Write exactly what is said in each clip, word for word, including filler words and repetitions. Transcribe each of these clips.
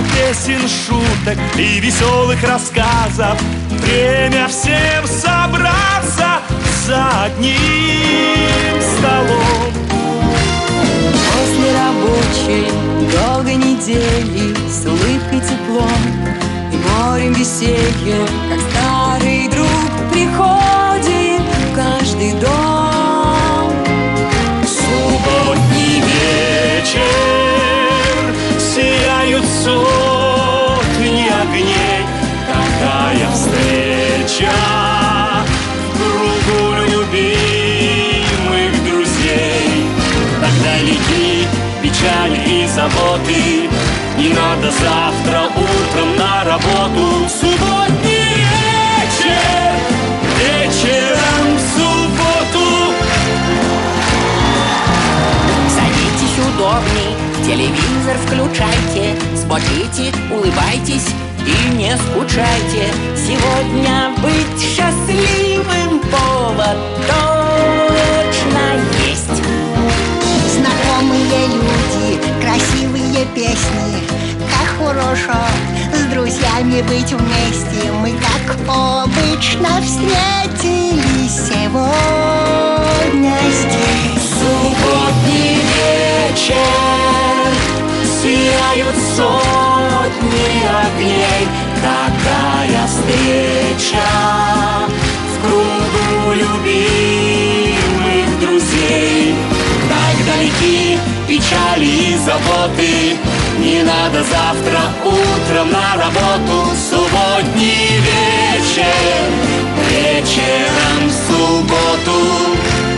песен, шуток и веселых рассказов. Время всем собраться за одним столом. После рабочей долгой недели с улыбкой, теплом и морем веселья, как старый друг, приходит в каждый дом. Субботний вечер, сияют сотни огней. Какая встреча в кругу любимых друзей. Тогда далеки печали и заботы, не надо завтра утром на работу. Субботний вечер, вечером в субботу. Садитесь удобней, телевизор включайте, смотрите, улыбайтесь и не скучайте. Сегодня быть счастливым повод точно есть. Знакомые люди, красивые песни, как хорошо с друзьями быть вместе. Мы, как обычно, встретились сегодня здесь. Субботний вечер, сияют сотни огней. Какая встреча в кругу любимых друзей. Так далеки печали и заботы, не надо завтра утром на работу. Субботний вечер, вечером в субботу.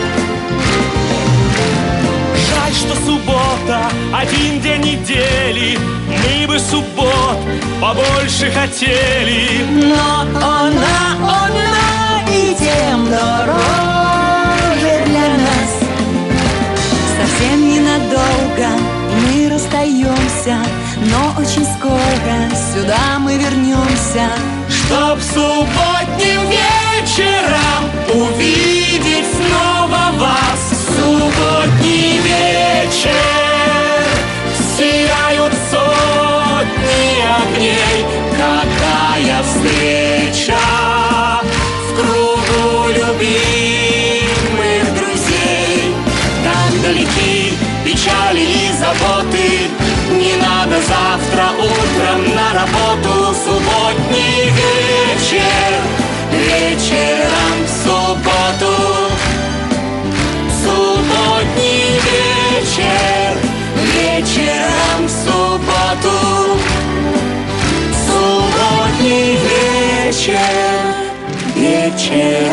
Жаль, что суббота один день недели, мы бы суббот побольше хотели. Но она, она и тем дороже для нас. Совсем ненадолго мы расстаемся, но очень скоро сюда мы вернемся, чтоб субботним вечером увидеть снова вас. Субботний вечер, сияют сотни огней. Какая встреча в кругу любимых друзей. Так далеки печали и заботы, не надо завтра утром на работу. Субботний вечер, вечером в субботу. Субботний вечер, вечером в субботу. Субботний вечер, вечером